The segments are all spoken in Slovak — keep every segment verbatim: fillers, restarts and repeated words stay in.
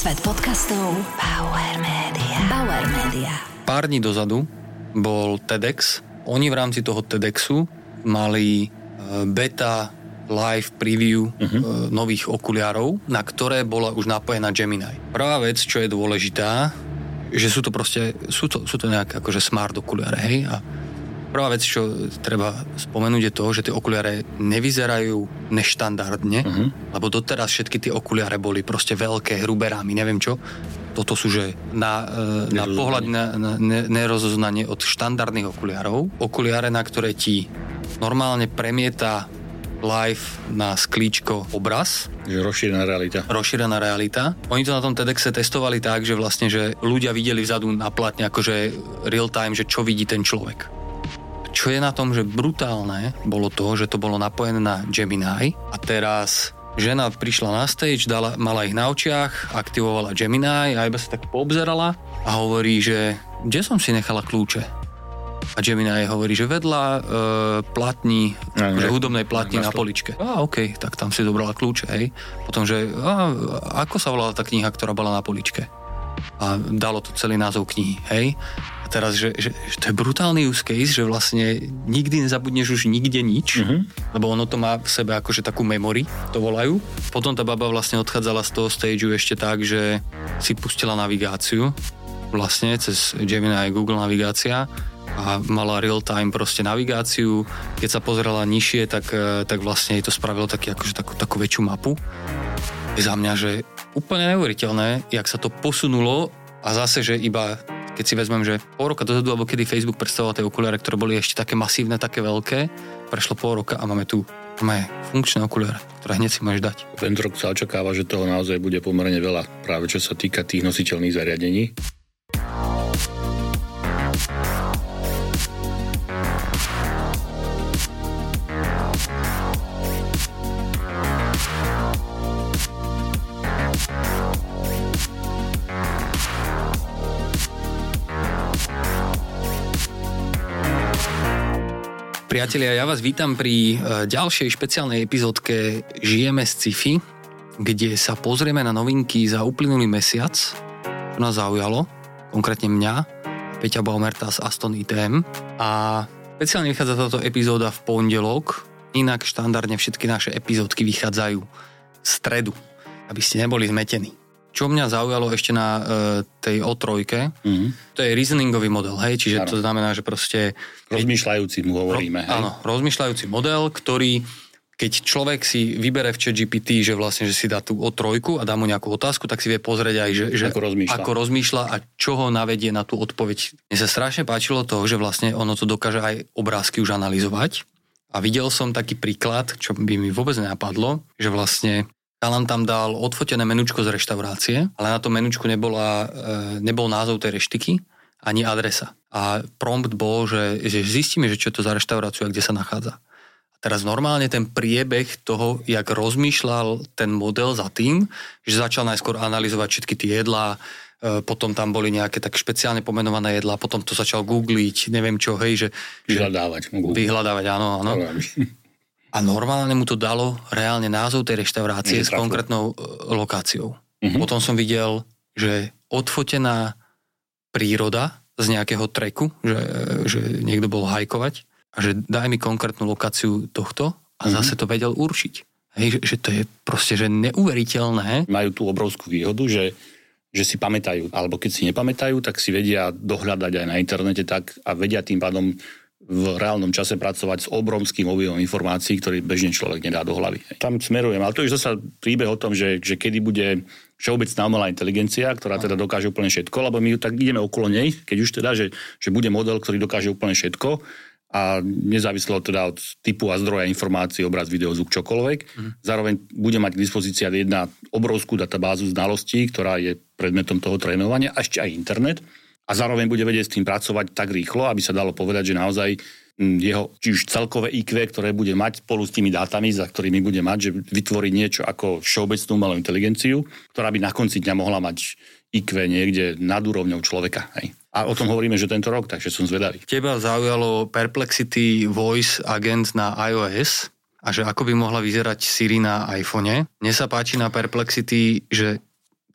Svet podcastov Bauer Media. Bauer Media. Pár dní dozadu bol TEDx. Oni v rámci toho TEDxu mali beta live preview uh-huh. nových okuliarov, na ktoré bola už napojená Gemini. Prvá vec, čo je dôležitá, že sú to proste, sú to, sú to nejaké akože smart okuliare, hej? A prvá vec, čo treba spomenúť, je to, že tie okuliare nevyzerajú neštandardne, uh-huh. lebo doteraz všetky tie okuliare boli proste veľké, hrubé rámy, neviem čo. Toto sú, že na, na pohľad na, na nerozoznanie od štandardných okuliarov. Okuliare, na ktoré ti normálne premieta live na sklíčko obraz. Že rozšírená realita. Rozšírená realita. Oni to na tom TEDxe testovali tak, že vlastne, že ľudia videli vzadu na platne akože real time, že čo vidí ten človek. Čo je na tom, že brutálne bolo to, že to bolo napojené na Gemini a teraz žena prišla na stage, dala, mala ich na očiach, aktivovala Gemini a iba sa tak poobzerala a hovorí, že kde som si nechala kľúče? A Gemini hovorí, že vedľa e, platní, no, že hudobnej platní no, na poličke. Á, okej, okay, tak tam si dobrala kľúče, hej. Potom, že á, ako sa volala tá kniha, ktorá bola na poličke? A dalo to celý názov knihy, hej. A teraz, že, že, že to je brutálny use case, že vlastne nikdy nezabudneš už nikde nič, uh-huh. lebo ono to má v sebe akože takú memory, to volajú. Potom tá baba vlastne odchádzala z toho stageu ešte tak, že si pustila navigáciu, vlastne cez Gemini a Google navigácia a mala real time proste navigáciu. Keď sa pozerala nižšie, tak, tak vlastne jej to spravilo taký, akože takú, takú väčšiu mapu. Je za mňa, že úplne neuveriteľné, jak sa to posunulo a zase, že iba keď si vezmem, že pol roka dozadu, alebo kedy Facebook predstavoval tie okuliare, ktoré boli ešte také masívne, také veľké, prešlo pol roka a máme tu máme funkčné okuliare, ktoré hneď si môžeš dať. Tento rok sa očakáva, že toho naozaj bude pomerne veľa, práve čo sa týka tých nositeľných zariadení. Priatelia, ja vás vítam pri ďalšej špeciálnej epizódke Žijeme z sci-fi, kde sa pozrieme na novinky za uplynulý mesiac, čo nás zaujalo, konkrétne mňa, Peťa Baumerta z Aston í té em. A špeciálne vychádza táto epizóda v pondelok, inak štandardne všetky naše epizódky vychádzajú v stredu, aby ste neboli zmetení. Čo mňa zaujalo ešte na e, tej ó tri, mm-hmm. to je reasoningový model, hej, čiže ano. To znamená, že proste... Rozmýšľajúci mu hovoríme, hej. Áno, rozmýšľajúci model, ktorý, keď človek si vybere v ChatGPT, že vlastne, že si dá tú ó tri a dá mu nejakú otázku, tak si vie pozrieť aj, že, že ako, rozmýšľa. ako rozmýšľa a čo ho navedie na tú odpoveď. Mne sa strašne páčilo to, že vlastne ono to dokáže aj obrázky už analyzovať. A videl som taký príklad, čo by mi vôbec nenapadlo, že vlastne Alan tam dal odfotené menučko z reštaurácie, ale na tom menučku nebola, e, nebol názov tej reštiky ani adresa. A prompt bol, že, že zistíme, že čo je to za reštauráciu a kde sa nachádza. A teraz normálne ten priebeh toho, jak rozmýšľal ten model za tým, že začal najskôr analyzovať všetky tie jedlá, e, potom tam boli nejaké tak špeciálne pomenované jedlá, potom to začal googliť, neviem čo, hej, že... Vyhľadávať. Vyhľadávať, áno, áno. A normálne mu to dalo reálne názov tej reštaurácie s konkrétnou lokáciou. Uh-huh. Potom som videl, že odfotená príroda z nejakého treku, že, že niekto bol hajkovať a že daj mi konkrétnu lokáciu tohto a uh-huh. zase to vedel určiť. Hej, že, že to je proste že neuveriteľné. Majú tú obrovskú výhodu, že, že si pamätajú, alebo keď si nepamätajú, tak si vedia dohľadať aj na internete tak a vedia tým pádom v reálnom čase pracovať s obrovským objemom informácií, ktorý bežne človek nedá do hlavy. Tam smerujem, ale to je zasa príbeh o tom, že, že kedy bude všeobecná umelá inteligencia, ktorá teda dokáže úplne všetko, lebo my tak ideme okolo nej, keď už teda, že, že bude model, ktorý dokáže úplne všetko a nezávislo teda od typu a zdroja informácií, obraz, video, zvuk, čokoľvek. Mm. Zároveň bude mať k dispozícii jedna obrovskú databázu znalostí, ktorá je predmetom toho trénovania, a ešte aj internet. A zároveň bude vedieť s tým pracovať tak rýchlo, aby sa dalo povedať, že naozaj jeho, či už celkové í kvé, ktoré bude mať spolu s tými dátami, za ktorými bude mať, že vytvorí niečo ako všeobecnú umelú inteligenciu, ktorá by na konci dňa mohla mať í kvé niekde nad úrovňou človeka. Hej. A o tom hovoríme, že tento rok, takže som zvedavý. Teba zaujalo Perplexity Voice Agent na iOS a že ako by mohla vyzerať Siri na iPhone. Mne sa páči na Perplexity, že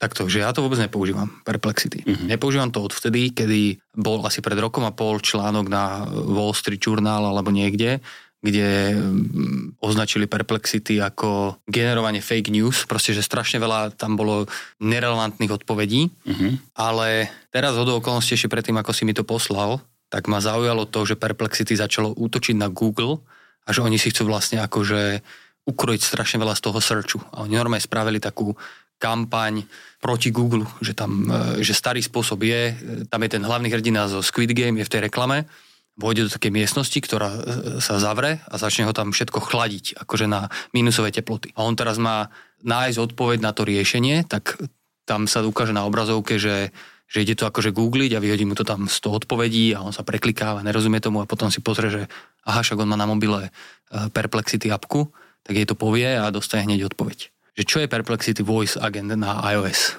Takto, že ja to vôbec nepoužívam, Perplexity. Uh-huh. Nepoužívam to odvtedy, kedy bol asi pred rokom a pol článok na Wall Street Journal alebo niekde, kde označili Perplexity ako generovanie fake news, proste, že strašne veľa tam bolo nerelevantných odpovedí, uh-huh. ale teraz hodou okolností ešte predtým, ako si mi to poslal, tak ma zaujalo to, že Perplexity začalo útočiť na Google a že oni si chcú vlastne akože ukrojiť strašne veľa z toho searchu. A oni normálne spravili takú kampaň proti Google, že tam, že starý spôsob je, tam je ten hlavný hrdina zo Squid Game, je v tej reklame, vôjde do takej miestnosti, ktorá sa zavre a začne ho tam všetko chladiť, akože na mínusové teploty. A on teraz má nájsť odpoveď na to riešenie, tak tam sa ukáže na obrazovke, že, že ide to akože googliť a vyhodí mu to tam sto odpovedí a on sa preklikáva, nerozumie tomu a potom si pozrie, že aha, však on má na mobile Perplexity appku, tak jej to povie a dostane hneď odpoveď. Že čo je Perplexity Voice Agent na iOS?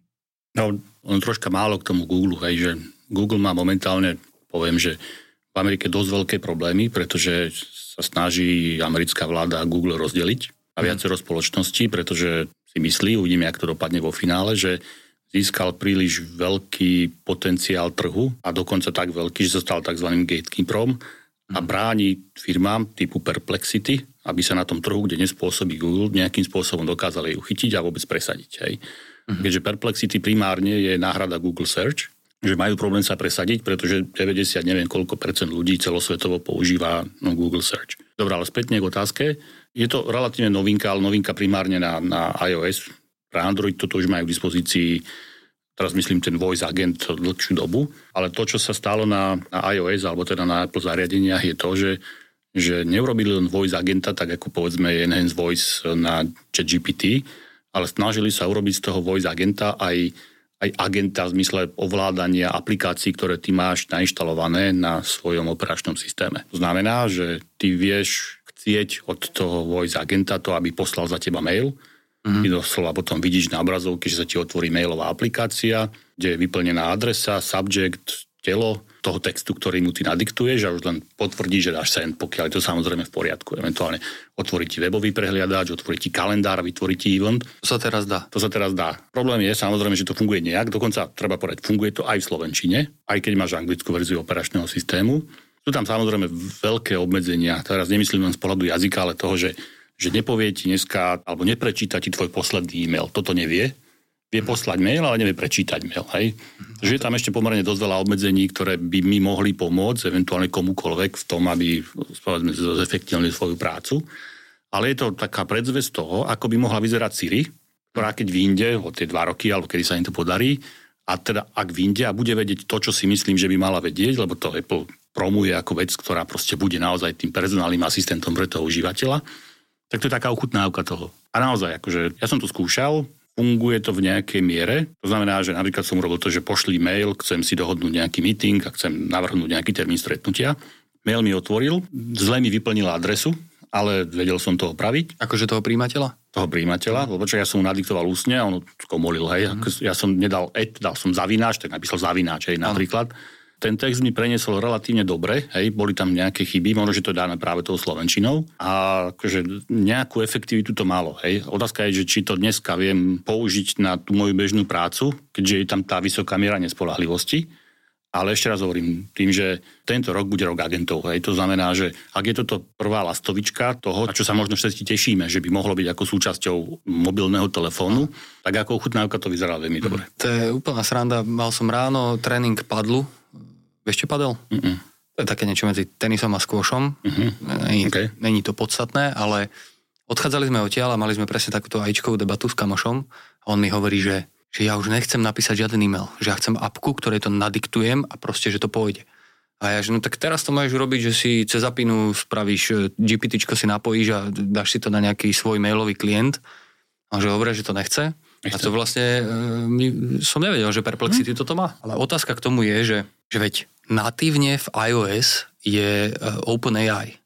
No, on troška málo k tomu Google, hej, že Google má momentálne, poviem, že v Amerike dosť veľké problémy, pretože sa snaží americká vláda Google rozdeliť a viacero spoločností, pretože si myslí, uvidíme, jak to dopadne vo finále, že získal príliš veľký potenciál trhu a dokonca tak veľký, že sa stal tzv. Gatekeeperom a bráni firmám typu Perplexity, aby sa na tom trhu, kde nespôsobí Google, nejakým spôsobom dokázali ju chytiť a vôbec presadiť. Hej. Mm-hmm. Keďže Perplexity primárne je náhrada Google Search, že majú problém sa presadiť, pretože deväťdesiat neviem koľko percent ľudí celosvetovo používa no, Google Search. Dobre, ale spätne k otázke. Je to relatívne novinka, ale novinka primárne na, na iOS. Pre Android toto už majú k dispozícii, teraz myslím ten Voice Agent dlhšiu dobu, ale to, čo sa stalo na, na iOS, alebo teda na Apple zariadeniach, je to, že, že neurobili len Voice Agenta, tak ako povedzme Enhanced Voice na ChatGPT, ale snažili sa urobiť z toho Voice Agenta aj, aj agenta v zmysle ovládania aplikácií, ktoré ty máš nainštalované na svojom operačnom systéme. To znamená, že ty vieš chcieť od toho Voice Agenta to, aby poslal za teba mail. Mm-hmm. Ty doslova potom vidíš na obrazovke, že sa ti otvorí mailová aplikácia, kde je vyplnená adresa, subject, telo toho textu, ktorý mu ty nadiktuješ a už len potvrdí, že dáš send, pokiaľ je to samozrejme v poriadku. Eventuálne otvorí ti webový prehliadač, otvorí ti kalendár, vytvorí ti event. To sa teraz dá. To sa teraz dá. Problém je samozrejme, že to funguje nejak, dokonca treba povedať, funguje to aj v slovenčine, aj keď máš anglickú verziu operačného systému. Sú tam samozrejme veľké obmedzenia. Teraz nemyslím len z pohľadu jazyka, ale toho, že že nepovie ti dneska, alebo neprečíta ti tvoj posledný e-mail. Toto nevie. Vie poslať mail, ale nevie prečítať mail. Hej? Že je tam ešte pomerne dosť veľa obmedzení, ktoré by mi mohli pomôcť, eventuálne komukoľvek v tom, aby zefektívnili svoju prácu. Ale je to taká predzvesť toho, ako by mohla vyzerať Siri, ktorá keď vyjde o tie dva roky, alebo kedy sa im to podarí, a teda ak vyjde a bude vedieť to, čo si myslím, že by mala vedieť, lebo to Apple promuje ako vec, ktorá proste bude naozaj tým personálnym asistentom pre toho užívateľa, tak to je taká ochutnávka toho. A naozaj, akože ja som to skúšal, funguje to v nejakej miere. To znamená, že napríklad som urobil to, že pošli mail, chcem si dohodnúť nejaký meeting a chcem navrhnúť nejaký termín stretnutia. Mail mi otvoril, zle mi vyplnil adresu, ale vedel som to opraviť. Akože toho príjimateľa? Toho príjimateľa, lebo čo ja som mu nadiktoval ústne a on skomolil, hej. Mm-hmm. Ja som nedal et, dal som zavináč, tak napísal zavináč, hej, napríklad. Ten text mi preniesol relatívne dobre, hej, boli tam nejaké chyby, možno, že to dáme práve tou slovenčinou a akože nejakú efektivitu to malo, hej. Otázka je, že či to dneska viem použiť na tú moju bežnú prácu, keďže je tam tá vysoká miera nespoľahlivosti, ale ešte raz hovorím tým, že tento rok bude rok agentov, hej. To znamená, že ak je toto prvá lastovička toho, čo sa možno všetci tešíme, že by mohlo byť ako súčasťou mobilného telefónu, tak ako ochutnávka to vyzerá veľmi dobre. To je úplná sranda, mal som ráno tréning padlu. Vieš, čo padel? Mm-mm. To je také niečo medzi tenisom a skôšom. Mm-hmm. Není, okay. Není to podstatné, ale odchádzali sme odtiaľ a mali sme presne takúto ajíčkovú debatu s kamošom a on mi hovorí, že, že ja už nechcem napísať žiaden e-mail, že ja chcem apku, ktorej to nadiktujem a proste, že to pôjde. A ja, že no tak teraz to máš urobiť, že si cez apinu spravíš, GPTčko si napojíš a dáš si to na nejaký svoj mailový klient a že hovorí, že to nechce. A to vlastne my, som nevedel, že Perplexity hmm. toto má. Ale otázka k tomu je, že, že veď natívne v iOS je OpenAI,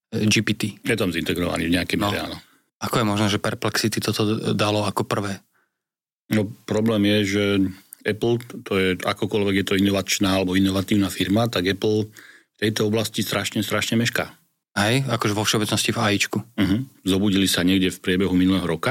G P T. Je tam zintegrovaný v nejakej miere, áno. Ako je možné, že Perplexity toto dalo ako prvé? No problém je, že Apple, to je akokoľvek je to inovačná alebo inovatívna firma, tak Apple v tejto oblasti strašne, strašne mešká. Hej, akože vo všeobecnosti v AIčku. Uh-huh. Zobudili sa niekde v priebehu minulého roka.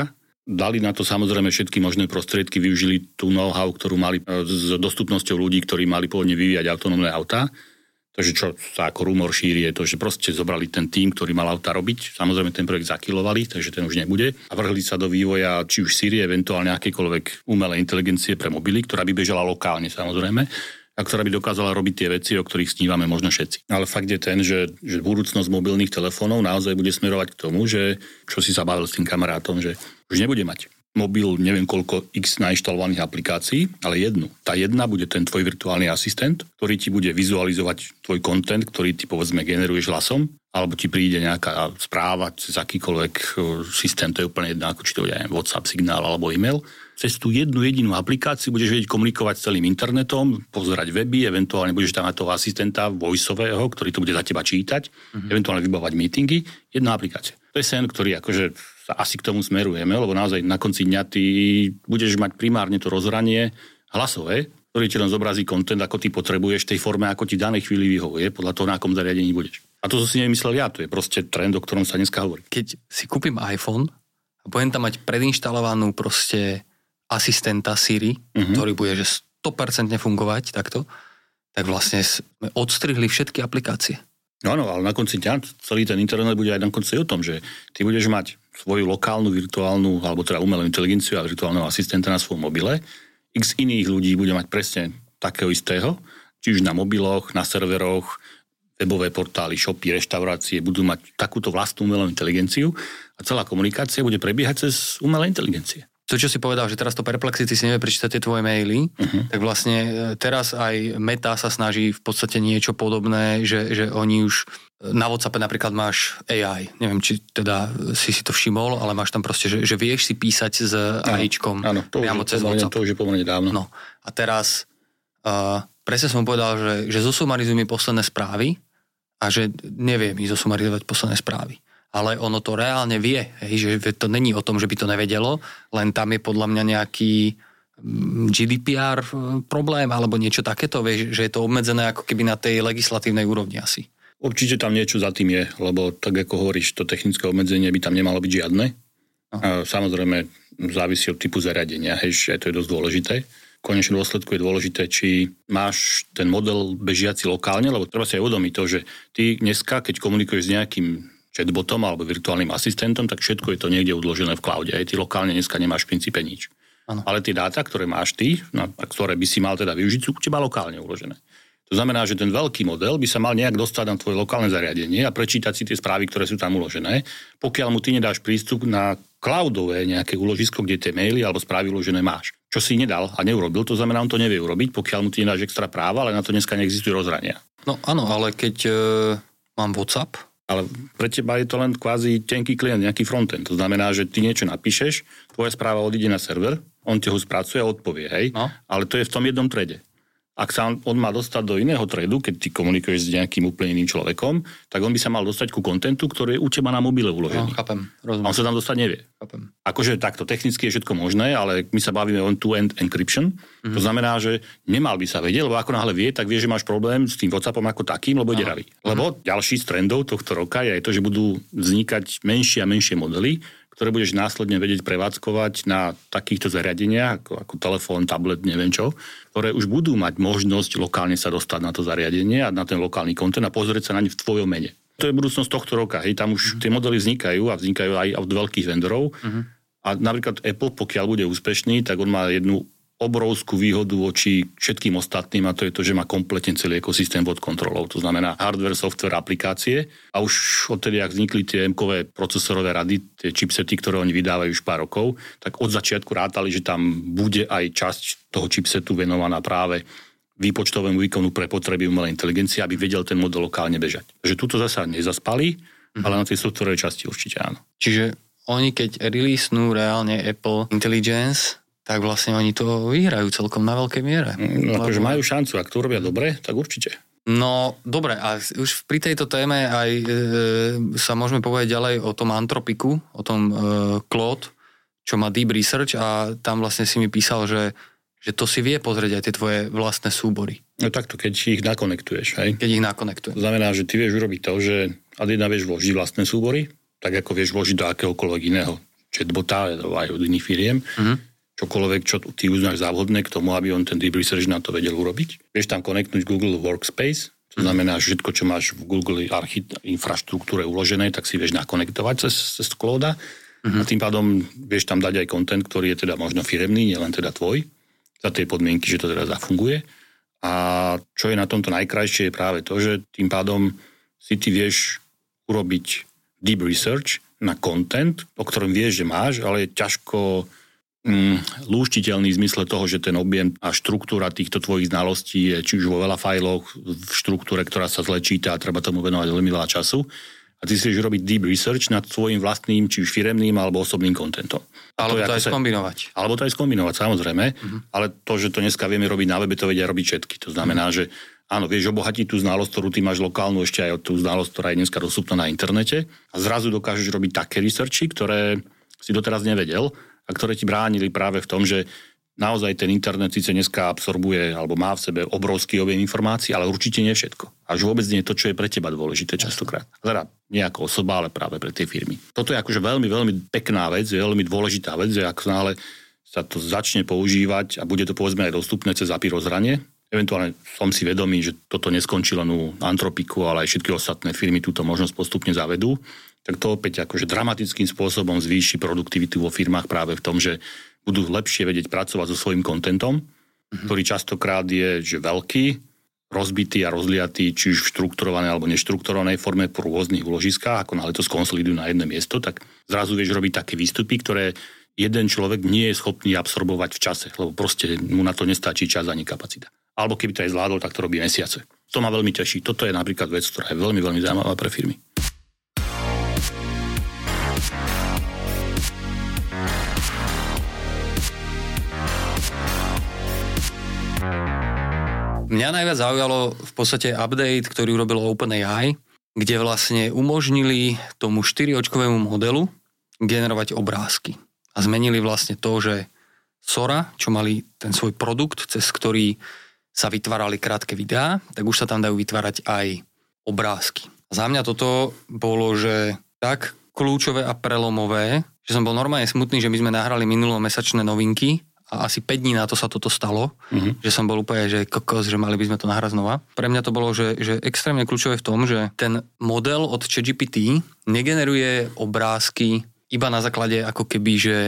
Dali na to samozrejme všetky možné prostriedky, využili tú know-how, ktorú mali s dostupnosťou ľudí, ktorí mali pôvodne vyvíjať autonómne autá. Takže čo sa ako rumor šíri je to, že proste zobrali ten tím, ktorý mal auta robiť. Samozrejme ten projekt zakilovali, takže ten už nebude. A vrhli sa do vývoja či už Siri, eventuálne akékoľvek umelej inteligencie pre mobily, ktorá by bežala lokálne samozrejme. A ktorá by dokázala robiť tie veci, o ktorých snívame možno všetci. Ale fakt je ten, že, že budúcnosť mobilných telefónov naozaj bude smerovať k tomu, že čo si sa bavil s tým kamarátom, že už nebude mať mobil, neviem koľko x nainštalovaných aplikácií, ale jednu. Tá jedna bude ten tvoj virtuálny asistent, ktorý ti bude vizualizovať tvoj content, ktorý ty povedzme generuješ hlasom, alebo ti príde nejaká správa cez akýkoľvek systém, to je úplne jedno, ako či to je WhatsApp, signál alebo e-mail. Cez tú jednu jedinú aplikáciu budeš vedieť komunikovať s celým internetom, pozerať weby, eventuálne budeš tam mať toho asistenta voiceového, ktorý to bude za teba čítať, mm-hmm. eventuálne vybavovať meetingy. Jedna aplikácia. To je sen, ktorý akože sa asi k tomu smerujeme, lebo naozaj na konci dňa ty budeš mať primárne to rozhranie hlasové, ktorý ti len zobrazí content, ako ty potrebuješ v tej forme, ako ti v danej chvíli vyhovuje, podľa toho, na akom zariadení budeš. A to som si nevymyslel ja, to je proste trend, o ktorom sa dneska hovorí. Keď si kúpim iPhone a budem tam mať predinštalovanú proste asistenta Siri, uh-huh. ktorý bude že sto percent fungovať takto, tak vlastne sme odstrihli všetky aplikácie. No áno, ale na konci dňa celý ten internet bude aj na konci o tom, že ty budeš mať svoju lokálnu, virtuálnu, alebo teda umelú inteligenciu a virtuálneho asistenta na svojom mobile. X iných ľudí bude mať presne takého istého, či už na mobiloch, na serveroch, webové portály, shopy, reštaurácie budú mať takúto vlastnú umelú inteligenciu a celá komunikácia bude prebiehať cez umelé inteligencie. To, čo si povedal, že teraz to Perplexity si nevie prečítať tie tvoje maily, uh-huh. tak vlastne teraz aj Meta sa snaží v podstate niečo podobné, že, že oni už na WhatsAppe napríklad máš á í. Neviem, či teda si si to všimol, ale máš tam proste, že, že vieš si písať s AIčkom áno, to priamo cez pomerne, WhatsApp. To už je pomerne dávno. No. A teraz uh, presne som povedal, že, že zosumarizuj mi posledné správy a že nevie mi zosumarizovať posledné správy. Ale ono to reálne vie, hej, že to není o tom, že by to nevedelo, len tam je podľa mňa nejaký G D P R problém alebo niečo takéto, vieš, že je to obmedzené ako keby na tej legislatívnej úrovni asi. Určite tam niečo za tým je, lebo tak ako hovoríš, to technické obmedzenie by tam nemalo byť žiadne. No. A samozrejme závisí od typu zariadenia, hej, že to je dosť dôležité. V konečnom dôsledku je dôležité, či máš ten model bežiaci lokálne, lebo treba si aj uvedomiť to, že ty dneska, keď komunikuješ s nejakým chatbotom alebo virtuálnym asistentom, tak všetko je to niekde odložené v cloude. Aj ty lokálne dneska nemáš v princípe nič. Ano. Ale tie dáta, ktoré máš ty, a ktoré by si mal teda využiť, sú u teba lokálne uložené. To znamená, že ten veľký model by sa mal nejak dostať na tvoje lokálne zariadenie a prečítať si tie správy, ktoré sú tam uložené. Pokiaľ mu ty nedáš prístup na cloudové nejaké úložisko, kde tie maily alebo správy uložené máš. Čo si nedal a neurobil, to znamená, on to nevie urobiť, pokiaľ mu ty nedáš extra práva, ale na to dneska neexistuje rozhrania. No áno, ale keď e, mám WhatsApp, ale pre teba je to len kvázi tenký klient, nejaký frontend. To znamená, že ty niečo napíšeš, tvoja správa odíde na server, on ti ho spracuje a odpovie, hej? No. Ale to je v tom jednom trede. Ak sa on, on má dostať do iného tredu, keď ty komunikuješ s nejakým úplne iným človekom, tak on by sa mal dostať ku kontentu, ktorý je u teba na mobile uložený. No, chápem, rozumiem. A on sa tam dostať nevie. Chápem. Akože takto, technicky je všetko možné, ale my sa bavíme on to-end encryption. Mm-hmm. To znamená, že nemal by sa vedieť, lebo ako náhle vie, tak vie, že máš problém s tým WhatsAppom ako takým, lebo je deravý. Lebo ďalší z trendov tohto roka je aj to, že budú vznikať menšie a menšie modely, ktoré budeš následne vedieť prevádzkovať na takýchto zariadeniach, ako, ako telefón, tablet, neviem čo, ktoré už budú mať možnosť lokálne sa dostať na to zariadenie a na ten lokálny kontent a pozrieť sa na ne v tvojom mene. To je budúcnosť tohto roka. Hej, tam už uh-huh. tie modely vznikajú a vznikajú aj od veľkých vendorov. Uh-huh. A napríklad Apple, pokiaľ bude úspešný, tak on má jednu obrovskú výhodu voči všetkým ostatným a to je to, že má kompletne celý ekosystém pod kontrolou. To znamená hardware, software, aplikácie a už odtedy, ak vznikli tie em-kové procesorové rady, tie chipsety, ktoré oni vydávajú už pár rokov, tak od začiatku rátali, že tam bude aj časť toho chipsetu venovaná práve výpočtovému výkonu pre potreby umelej inteligencie, aby vedel ten model lokálne bežať. Takže túto zasa nezaspali, mm-hmm. ale na tej softwarovej časti určite áno. Čiže oni keď releasenú reálne Apple Intelligence, tak vlastne oni to vyhrajú celkom na veľkej miere. No, lebo... akože majú šancu, ak to robia dobre, tak určite. No, dobre, a už pri tejto téme aj e, sa môžeme povedať ďalej o tom Anthropiku, o tom e, Claude, čo má Deep Research a tam vlastne si mi písal, že, že to si vie pozrieť aj tie tvoje vlastné súbory. No takto, keď ich nakonektuješ, hej? Keď ich nakonektuješ. To znamená, že ty vieš urobiť to, že ad jedna vieš vložiť vlastné súbory, tak ako vieš vložiť do akéhokoľvek iného chatbota, aj od iných firiem, mm-hmm. čokoľvek, čo ty uznáš za vhodné k tomu, aby on ten deep research na to vedel urobiť. Vieš tam konektnúť Google Workspace, to znamená, že všetko, čo máš v Google archi- infraštruktúre uložené, tak si vieš nakonektovať cez, cez Clouda. Mm-hmm. A tým pádom vieš tam dať aj content, ktorý je teda možno firemný, nielen teda tvoj, za tie podmienky, že to teda zafunguje. A čo je na tomto najkrajšie je práve to, že tým pádom si ty vieš urobiť deep research na content, o ktorom vieš, že máš, ale je ťažko mm, lúštiteľný v zmysle toho, že ten objem a štruktúra týchto tvojich znalostí je či už vo veľa fajloch, v štruktúre, ktorá sa zle číta a treba tomu venovať veľmi veľa času. A ty si vieš robiť deep research nad svojím vlastným, či už firemným, alebo osobným kontentom. Alebo to, to aj sa... skombinovať. Alebo to aj skombinovať, samozrejme. Uh-huh. Ale to, že to dneska vieme robiť na webe, to vedia robiť všetky. To znamená, uh-huh. že áno, vieš obohatiť tú znalosť, ktorú ty máš lokálnu, ešte aj tú znalosť, ktorá je dneska dostupná na internete. A zrazu dokážeš robiť také researchy, ktoré si doteraz nevedel a ktoré ti bránili práve v tom, že naozaj ten internet síce dneska absorbuje alebo má v sebe obrovský objem informácií, ale určite nie všetko. Až vôbec nie je to, čo je pre teba dôležité častokrát. Teda nie ako osoba, ale práve pre tie firmy. Toto je akože veľmi, veľmi pekná vec, veľmi dôležitá vec, že ako náhle sa to začne používať a bude to povedzme aj dostupné cez á pé í rozhranie. Eventuálne som si vedomý, že toto neskončí len u Anthropiku, ale aj všetky ostatné firmy túto možnosť postupne zavedú. Tak to opäť akože dramatickým spôsobom zvýši produktivitu vo firmách práve v tom, že budú lepšie vedieť pracovať so svojím kontentom, mm-hmm. ktorý častokrát je že veľký, rozbitý a rozliatý, či už v štrukturovanej alebo neštrukturovanej forme po rôznych úložiskách, ako náhle to skonsolidujú na jedno miesto, tak zrazu vieš robiť také výstupy, ktoré jeden človek nie je schopný absorbovať v čase, lebo proste mu na to nestačí čas ani kapacita. Alebo keby to aj zvládol, tak to robí mesiace. To ma veľmi teší. Toto je napríklad vec, ktorá je veľmi, veľmi zaujímavá pre firmy. Mňa najviac zaujalo v podstate update, ktorý urobil OpenAI, kde vlastne umožnili tomu štyri-očkovému modelu generovať obrázky. A zmenili vlastne to, že Sora, čo mali ten svoj produkt, cez ktorý sa vytvárali krátke videá, tak už sa tam dajú vytvárať aj obrázky. A za mňa toto bolo, že tak kľúčové a prelomové, že som bol normálne smutný, že my sme nahrali minulomesačné novinky a asi päť dní na to sa toto stalo, uh-huh. že som bol úplne, že kokos, že mali by sme to nahrať znova. Pre mňa to bolo, že, že extrémne kľúčové v tom, že ten model od ChatGPT negeneruje obrázky iba na základe ako keby, že,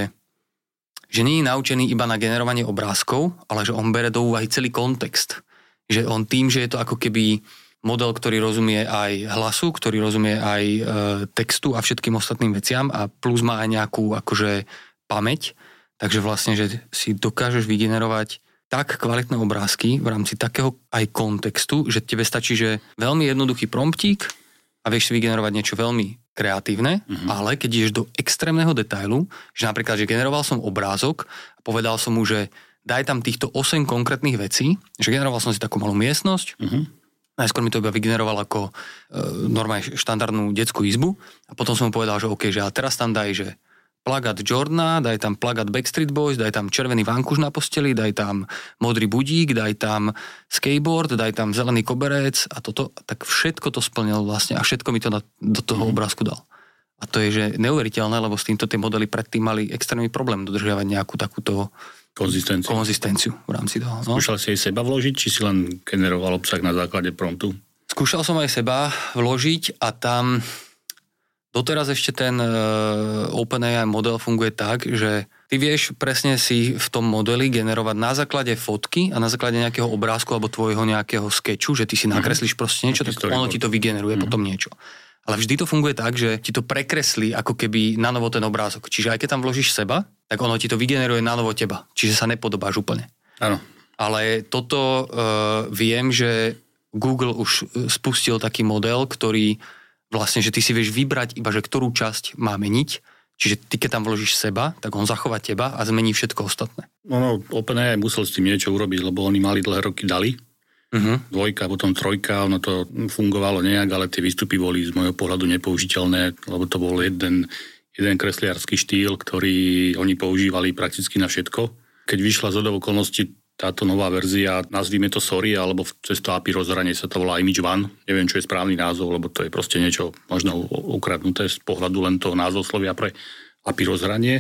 že nie je naučený iba na generovanie obrázkov, ale že on bere do úvahy celý kontext. Že on tým, že je to ako keby model, ktorý rozumie aj hlasu, ktorý rozumie aj e, textu a všetkým ostatným veciam a plus má aj nejakú akože pamäť. Takže vlastne, že si dokážeš vygenerovať tak kvalitné obrázky v rámci takého aj kontextu, že tebe stačí, že veľmi jednoduchý promptík a vieš si vygenerovať niečo veľmi kreatívne, mm-hmm. ale keď ideš do extrémneho detailu, že napríklad, že generoval som obrázok a povedal som mu, že daj tam týchto osem konkrétnych vecí, že generoval som si takú malú miestnosť, mm-hmm. najskôr mi to iba vygeneroval ako e, normálne štandardnú detskú izbu a potom som mu povedal, že OK, že a teraz tam daj, že plagát Jordana, daj tam plagát Backstreet Boys, daj tam červený vankúš na posteli, daj tam modrý budík, daj tam skateboard, daj tam zelený koberec a toto, tak všetko to splnil vlastne a všetko mi to na, do toho mm. obrázku dal. A to je, že neuveriteľné, lebo s týmto tie modely predtým mali extrémny problém dodržiavať nejakú takúto konzistenciu, konzistenciu v rámci toho. No? Skúšal si aj seba vložiť, či si len generoval obsah na základe promptu? Skúšal som aj seba vložiť a tam doteraz ešte ten uh, OpenAI model funguje tak, že ty vieš presne si v tom modeli generovať na základe fotky a na základe nejakého obrázku alebo tvojho nejakého skeču, že ty si nakreslíš proste niečo, tak ono ti to vygeneruje mm-hmm. potom niečo. Ale vždy to funguje tak, že ti to prekreslí ako keby na novo ten obrázok. Čiže aj keď tam vložíš seba, tak ono ti to vygeneruje na novo teba. Čiže sa nepodobáš úplne. Áno. Ale toto uh, viem, že Google už spustil taký model, ktorý vlastne, že ty si vieš vybrať iba, že ktorú časť má meniť. Čiže ty, keď tam vložíš seba, tak on zachová teba a zmení všetko ostatné. No, no OpenAI musel s tým niečo urobiť, lebo oni mali dlhé roky dali. Uh-huh. Dvojka, potom trojka, ono to fungovalo nejak, ale tie výstupy boli z môjho pohľadu nepoužiteľné, lebo to bol jeden, jeden kresliarsky štýl, ktorý oni používali prakticky na všetko. Keď vyšla zhodou okolností táto nová verzia, nazvime to Sorry, alebo cez to á pé í rozhranie sa to volá Image One. Neviem, čo je správny názov, lebo to je proste niečo možno ukradnuté z pohľadu len toho názvoslovia pre á pé í rozhranie,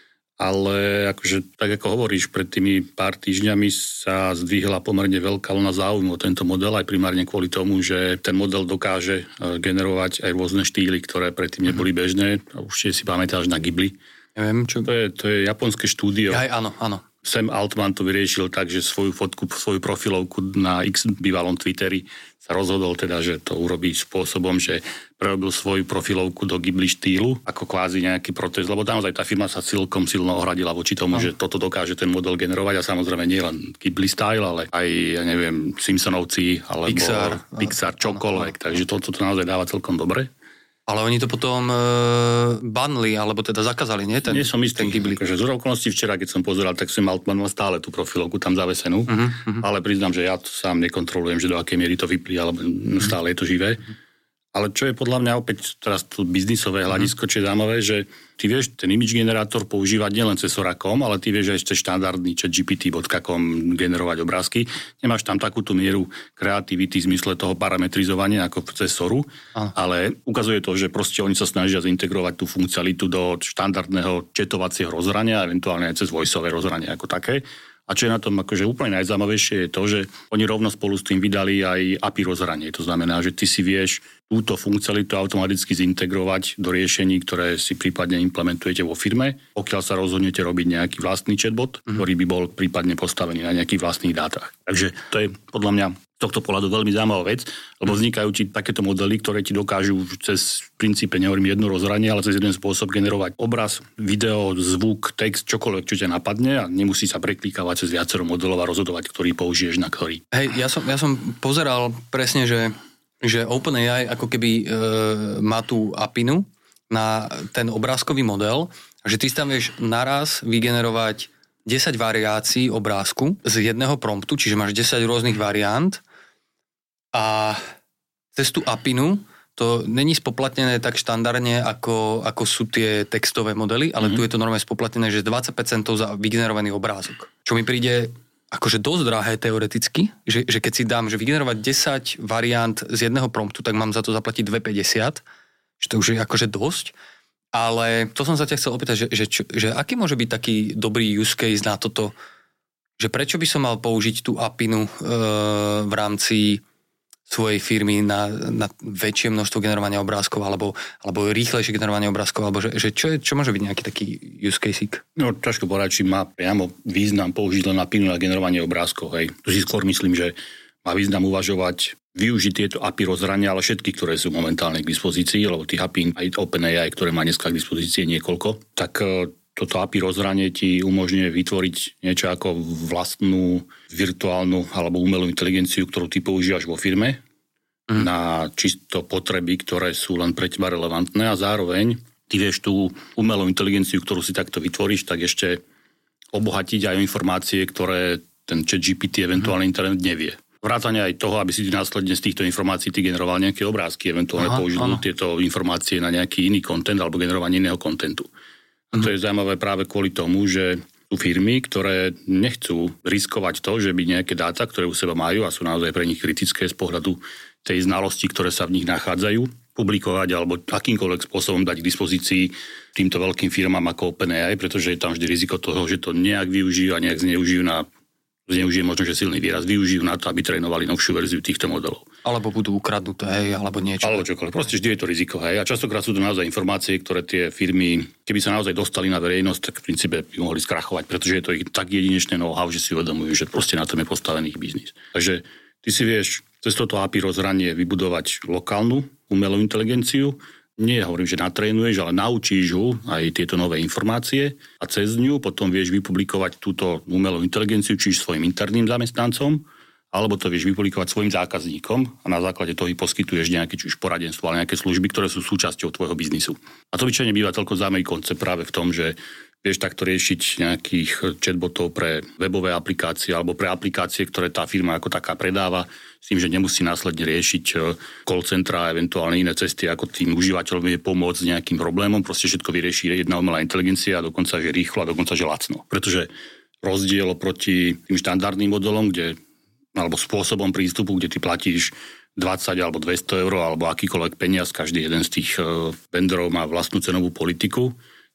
ale akože, tak ako hovoríš, pred tými pár týždňami sa zdvihla pomerne veľká vlna záujmu o tento model, aj primárne kvôli tomu, že ten model dokáže generovať aj rôzne štýly, ktoré predtým neboli bežné. Určite si pamätáš na Ghibli. Neviem, čo... To je, to je japonské štúdio. Aj, áno, áno. Sam Altman to vyriešil tak, že svoju fotku, svoju profilovku na X bývalom Twitteri sa rozhodol teda, že to urobí spôsobom, že prerobil svoju profilovku do Ghibli štýlu, ako kvázi nejaký protest, lebo naozaj tá firma sa celkom silno ohradila voči tomu, no. že toto dokáže ten model generovať a samozrejme nie len Ghibli style, ale aj, ja neviem, Simpsonovci, alebo Pixar, Pixar čokoľvek, takže toto to naozaj dáva celkom dobre. Ale oni to potom e, banli, alebo teda zakázali, nie? Ten, nie som istý, že z okolností včera, keď som pozeral, tak som Altman mal stále tú profilovku tam zavesenú, uh-huh, uh-huh. ale priznám, že ja to sám nekontrolujem, že do akej miery to vyplí, alebo uh-huh. stále je to živé. Uh-huh. Ale čo je podľa mňa opäť teraz to biznisové hľadisko, čo je zaujímavé, že ty vieš ten image generátor používať nielen cez Soracom, ale ty vieš aj cez štandardný chat G P T bodka com generovať obrázky. Nemáš tam takúto mieru kreativity v zmysle toho parametrizovania ako cez Soru, Aha. ale ukazuje to, že proste oni sa snažia zintegrovať tú funkcialitu do štandardného chatovacieho rozhrania, eventuálne aj cez voiceové rozhranie ako také. A čo je na tom akože úplne najzaujímavejšie je to, že oni rovno spolu s tým vydali aj á pé í rozhranie. To znamená, že ty si vieš túto funkcialitu automaticky zintegrovať do riešení, ktoré si prípadne implementujete vo firme, pokiaľ sa rozhodnete robiť nejaký vlastný chatbot, mm-hmm. ktorý by bol prípadne postavený na nejakých vlastných dátach. Takže to je podľa mňa z tohto pohľadu veľmi zaujímavá vec, lebo vznikajú ti takéto modely, ktoré ti dokážu cez, v princípe, nehovorím jedno rozhranie, ale cez jeden spôsob generovať obraz, video, zvuk, text, čokoľvek, čo ťa napadne a nemusí sa preklikávať cez viacero modelov a rozhodovať, ktorý použiješ na ktorý. Hej, ja som, ja som pozeral presne, že, že OpenAI ako keby e, má tú apinu na ten obrázkový model, že ty tam vieš naraz vygenerovať desať variácií obrázku z jedného promptu, čiže máš desať rôznych variant a cez tú apinu to není spoplatnené tak štandardne, ako, ako sú tie textové modely, ale mm-hmm. tu je to normálne spoplatnené, že dvadsať percent za vygenerovaný obrázok. Čo mi príde akože dosť drahé teoreticky, že, že keď si dám, že vygenerovať desať variant z jedného promptu, tak mám za to zaplatiť dve päťdesiat, že to už je akože dosť. Ale to som sa ťa chcel opýtať, že, že, čo, že aký môže byť taký dobrý use case na toto, že prečo by som mal použiť tú apinu e, v rámci svojej firmy na, na väčšie množstvo generovania obrázkov alebo, alebo rýchlejšie generovanie obrázkov, alebo že, že čo, je, čo môže byť nejaký taký use case? No ťažko povedať, či má priamo význam použiť len apinu na generovanie obrázkov. Hej. Tu si skôr myslím, že má význam uvažovať využiť tieto á pé í rozhrania, ale všetky, ktoré sú momentálne k dispozícii, lebo tých á pé í, aj OpenAI, ktoré má dneska k dispozícii niekoľko, tak toto á pé í rozhranie ti umožňuje vytvoriť niečo ako vlastnú virtuálnu alebo umelú inteligenciu, ktorú ty používaš vo firme mm. na čisto potreby, ktoré sú len pre teba relevantné a zároveň ty vieš tú umelú inteligenciu, ktorú si takto vytvoríš, tak ešte obohatiť aj informácie, ktoré ten chat G P T eventuálne mm. internet nevie. Vrátane aj toho, aby si následne z týchto informácií ty generoval nejaké obrázky, eventuálne Aha, použil áno. tieto informácie na nejaký iný content alebo generovanie iného kontentu. A to je zaujímavé práve kvôli tomu, že sú firmy, ktoré nechcú riskovať to, že by nejaké dáta, ktoré u seba majú a sú naozaj pre nich kritické z pohľadu tej znalosti, ktoré sa v nich nachádzajú, publikovať alebo akýmkoľvek spôsobom dať k dispozícii týmto veľkým firmám ako OpenAI, pretože je tam vždy riziko toho, že to nejak využijú a nejak zneužijú na zneužijú možno, že silný výraz, využijú na to, aby trénovali novšiu verziu týchto modelov. Alebo budú ukradnuté, hej, alebo niečo. Alebo čokoľvek. Proste vždy je to riziko, hej. A častokrát sú to naozaj informácie, ktoré tie firmy, keby sa naozaj dostali na verejnosť, tak v princípe by mohli skrachovať, pretože je to ich tak jedinečné know-how, že si uvedomujú, že proste na tom je postavený ich biznis. Takže ty si vieš cez toto á pé í rozhranie vybudovať lokálnu umelú inteligenciu. Nie hovorím, že natrénuješ, ale naučíš ho aj tieto nové informácie a cez ňu potom vieš vypublikovať túto umelú inteligenciu, čiže svojim interným zamestnancom, alebo to vieš vypublikovať svojim zákazníkom a na základe toho poskytuješ nejaké či už poradenstvo, ale nejaké služby, ktoré sú súčasťou tvojho biznisu. A to obyčajne býva toľko zaujímavý koncept práve v tom, že vieš takto riešiť nejakých chatbotov pre webové aplikácie alebo pre aplikácie, ktoré tá firma ako taká predáva, s tým, že nemusí následne riešiť call centra a eventuálne iné cesty, ako tým užívateľom je pomôcť s nejakým problémom. Proste všetko vyrieši jedna umelá inteligencia a dokonca, že rýchlo a dokonca, že lacno. Pretože rozdiel oproti tým štandardným modelom, kde, alebo spôsobom prístupu, kde ty platíš dvadsať alebo dvesto eur alebo akýkoľvek peniaz, každý jeden z tých vendorov má vlastnú cenovú politiku,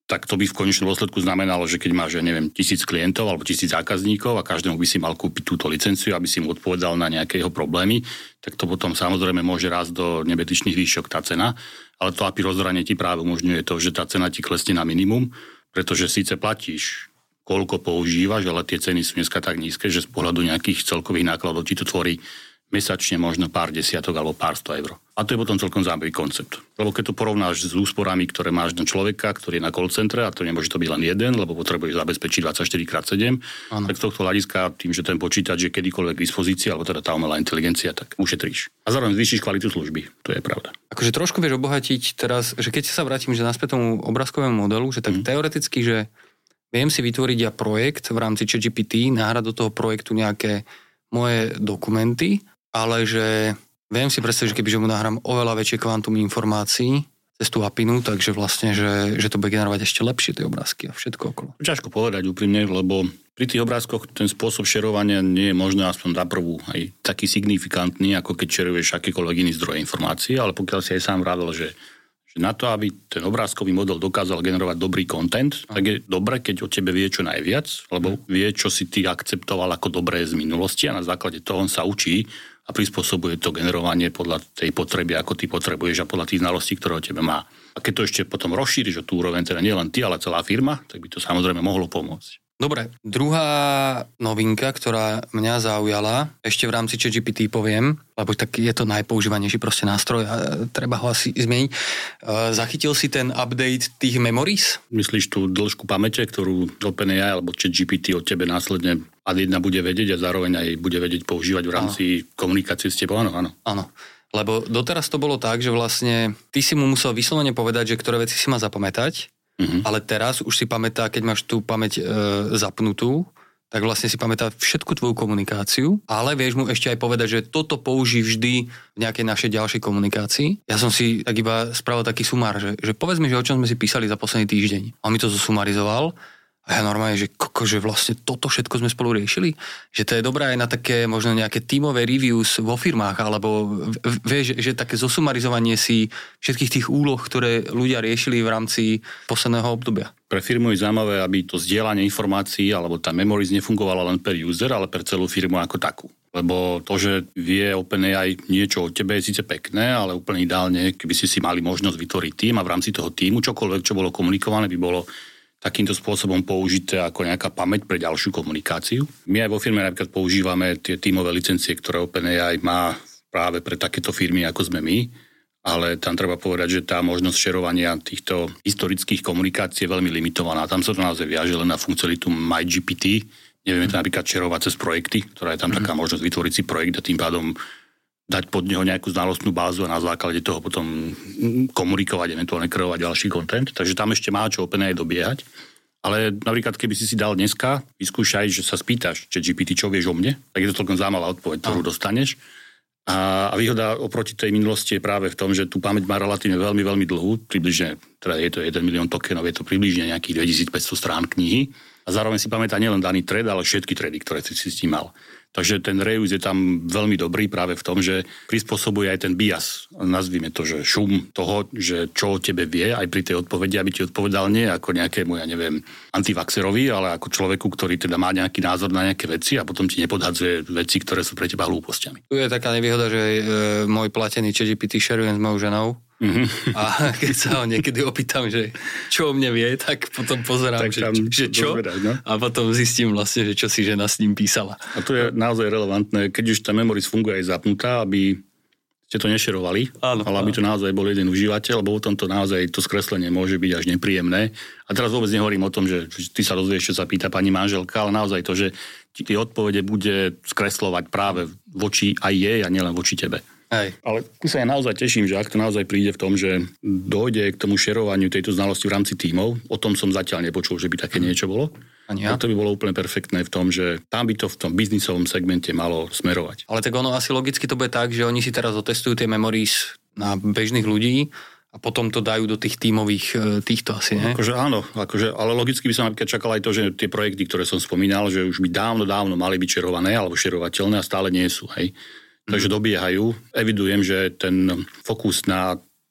tak to by v konečnom dôsledku znamenalo, že keď máš, ja neviem, tisíc klientov alebo tisíc zákazníkov a každému by si mal kúpiť túto licenciu, aby si mu odpovedal na nejaké jeho problémy, tak to potom samozrejme môže rásť do nebetičných výšok tá cena, ale to á pé í rozhranie ti práve umožňuje to, že tá cena ti klesne na minimum, pretože síce platíš, koľko používaš, ale tie ceny sú dneska tak nízke, že z pohľadu nejakých celkových nákladov ti to tvorí mesačne možno pár desiatok alebo pár sto eur. A to je potom celkom zaujímavý koncept. Lebo keď to porovnáš s úsporami, ktoré máš na človeka, ktorý je na call centre, a to nemôže to byť len jeden, lebo potrebuješ zabezpečiť dvadsaťštyri krát sedem, ano. Tak z tohto hľadiska tým, že ten počítač je kedykoľvek k dispozícii, alebo teda tá umelá inteligencia, tak ušetríš. A zároveň zvýšiš kvalitu služby. To je pravda. Akože trošku vieš obohatiť teraz, že keď sa vrátim že naspäť tomu obrázkovému modelu, že tak mm. teoreticky, že viem si vytvoriť ja projekt v rámci ChatGPT, nahrať do toho projektu nejaké moje dokumenty, ale že viem si predstaviť, že kebyže mu nahrám oveľa väčšie kvantum informácií cez tú apinu, takže vlastne, že, že to bude generovať ešte lepšie tie obrázky a všetko okolo. Ťažko povedať úprimne, lebo pri tých obrázkoch ten spôsob šerovania nie je možno aspoň na prvú aj taký signifikantný, ako keď šeruješ akýkoľvek iný zdroj informácií, ale pokiaľ si aj sám vravel, že že na to, aby ten obrázkový model dokázal generovať dobrý content, tak je dobre, keď o tebe vie čo najviac, lebo vie, čo si ty akceptoval ako dobré z minulosti a na základe toho on sa učí a prispôsobuje to generovanie podľa tej potreby, ako ty potrebuješ a podľa tých znalostí, ktoré o tebe má. A keď to ešte potom rozšíriš o tú úroveň, teda nie len ty, ale celá firma, tak by to samozrejme mohlo pomôcť. Dobre, druhá novinka, ktorá mňa zaujala, ešte v rámci ChatGPT poviem, lebo tak je to najpoužívanejší proste nástroj a treba ho asi zmeniť. Zachytil si ten update tých memories? Myslíš tú dĺžku pamäte, ktorú OpenAI alebo ChatGPT od tebe následne ad jedna bude vedieť a zároveň aj bude vedieť používať v rámci áno. komunikácie s tebou? Áno, áno. Áno. Lebo doteraz to bolo tak, že vlastne ty si mu musel vyslovene povedať, že ktoré veci si má zapamätať, mm-hmm. ale teraz už si pamätá, keď máš tú pamäť e, zapnutú, tak vlastne si pamätá všetku tvoju komunikáciu, ale vieš mu ešte aj povedať, že toto použij vždy v nejakej našej ďalšej komunikácii. Ja som si tak iba spravil taký sumár, že, že povedz mi, že o čom sme si písali za posledný týždeň. A on mi to zosumarizoval. A ja normálne, že koko, že vlastne toto všetko sme spolu riešili. Že to je dobré aj na také možno nejaké tímové reviews vo firmách, alebo vieš, že, že také zosumarizovanie si všetkých tých úloh, ktoré ľudia riešili v rámci posledného obdobia. Pre firmu je zaujímavé, aby to zdieľanie informácií alebo tá memories nefungovala len per user, ale per celú firmu ako takú. Lebo to, že vie OpenAI niečo o tebe je síce pekné, ale úplne ideálne, keby si si mali možnosť vytvoriť tým a v rámci toho týmu čokoľvek, čo bolo komunikované, by bolo takýmto spôsobom použité ako nejaká pamäť pre ďalšiu komunikáciu. My aj vo firme napríklad používame tie tímové licencie, ktoré OpenAI má práve pre takéto firmy, ako sme my, ale tam treba povedať, že tá možnosť šerovania týchto historických komunikácií je veľmi limitovaná. Tam sa to naozaj viaže len na funkcionitu MyGPT. Nevieme to napríklad šerovať cez projekty, ktorá je tam taká možnosť vytvoriť si projekt a tým pádom dať pod neho nejakú znalostnú bázu a na základe toho potom komunikovať, eventuálne kreovať ďalší content. Takže tam ešte má čo OpenAI dobiehať. Ale napríklad, keby si si dal dneska, vyskúšaj, že sa spýtaš, že G P T, čo vieš o mne, tak je to celkom zaujímavá odpoveď, ktorú no. dostaneš. A, a výhoda oproti tej minulosti je práve v tom, že tú pamäť má relatívne veľmi, veľmi dlhú, približne, teda je to jeden milión tokenov, je to približne nejakých dvetisícpäťsto strán knihy. A zároveň si pamätá nielen daný thread, ale všetky thready, ktoré si si s tým mal. Takže ten reuse je tam veľmi dobrý práve v tom, že prispôsobuje aj ten bias. Nazvime to, že šum toho, že čo o tebe vie, aj pri tej odpovedi, aby ti odpovedal nie ako nejakému, ja neviem, antivaxerovi, ale ako človeku, ktorý teda má nejaký názor na nejaké veci a potom ti nepodhadzuje veci, ktoré sú pre teba hlúpostiami. Tu je taká nevýhoda, že e, môj platený ChatGPT šerujem s mojou ženou. Mm-hmm. A keď sa ho niekedy opýtam, že čo o mne vie, tak potom pozerám, tak že, že čo dozvedať, no? A potom zistím vlastne, že čo si žena s ním písala. A to je naozaj relevantné, keď už tá memories funguje aj zapnutá, aby ste to nešerovali, áno, ale aby to naozaj bol jeden užívateľ, lebo potom to naozaj to skreslenie môže byť až nepríjemné. A teraz vôbec nehovorím o tom, že ty sa dozvieš, čo sa pýta pani manželka, ale naozaj to, že ti tie odpovede bude skreslovať práve voči aj jej a nielen voči tebe. Hej. Ale tu sa ja naozaj teším, že ak to naozaj príde v tom, že dojde k tomu šerovaniu tejto znalosti v rámci tímov, o tom som zatiaľ nepočul, že by také niečo bolo. Ja. A to by bolo úplne perfektné v tom, že tam by to v tom biznisovom segmente malo smerovať. Ale tak ono asi logicky to bude tak, že oni si teraz otestujú tie memories na bežných ľudí a potom to dajú do tých tímových týchto asi, ne? Akože áno, akože, ale logicky by som napríklad čakal aj to, že tie projekty, ktoré som spomínal, že už by dávno, dávno mali byť šerované alebo šerovateľné a stále nie sú, hej. Takže dobiehajú. Evidujem, že ten fokus na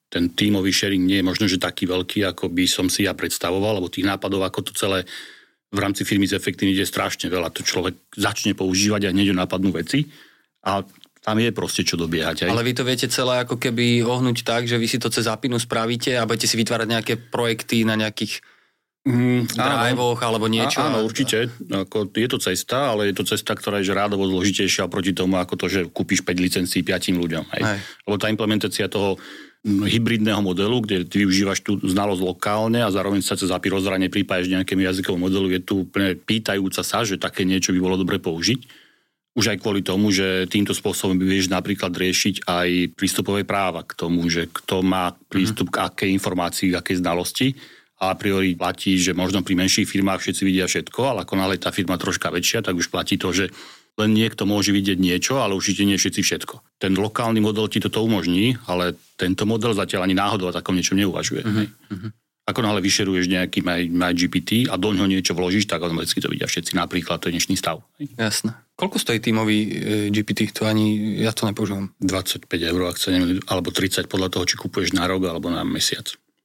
ten tímový sharing nie je možno, že taký veľký, ako by som si ja predstavoval, lebo tých nápadov, ako to celé v rámci firmy zefektívniť je strašne veľa. To človek začne používať a hneď napadnú veci a tam je proste čo dobiehať. Aj. Ale vy to viete celé ako keby ohnúť tak, že vy si to cez Apinu spravíte a budete si vytvárať nejaké projekty na nejakých mm, drive-och alebo niečo? Áno, určite. Ako, je to cesta, ale je to cesta, ktorá je že rádovo zložitejšia proti tomu, ako to, že kúpiš päť licencií piatim ľuďom. Hej. Hej. Lebo tá implementácia toho hybridného modelu, kde ty využívaš tú znalosť lokálne a zároveň sa cez á pé í rozhranie pripájaš nejakému jazykovému modelu, je tu úplne pýtajúca sa, že také niečo by bolo dobre použiť. Už aj kvôli tomu, že týmto spôsobom by vieš napríklad riešiť aj prístupové práva k tomu, že kto má prístup k akej informácii, k akej znalosti. A a priori platí, že možno pri menších firmách všetci vidia všetko, ale ako náhle tá firma troška väčšia, tak už platí to, že len niekto môže vidieť niečo, ale určite nie všetci všetko. Ten lokálny model ti toto umožní, ale tento model zatiaľ ani náhodou o takom niečom neuvažuje. Uh-huh. Ako náhle vyšeruješ nejaký MyGPT a do ňoho niečo vložíš, tak automaticky to vidia všetci. Napríklad to je dnešný stav. Jasné. Koľko stojí tímový e, gé pé té? To ani, ja to nepoužívam. dvadsaťpäť eur, ak sa neviem, alebo tridsať podľa toho, či kupuješ na rok alebo na mesiac.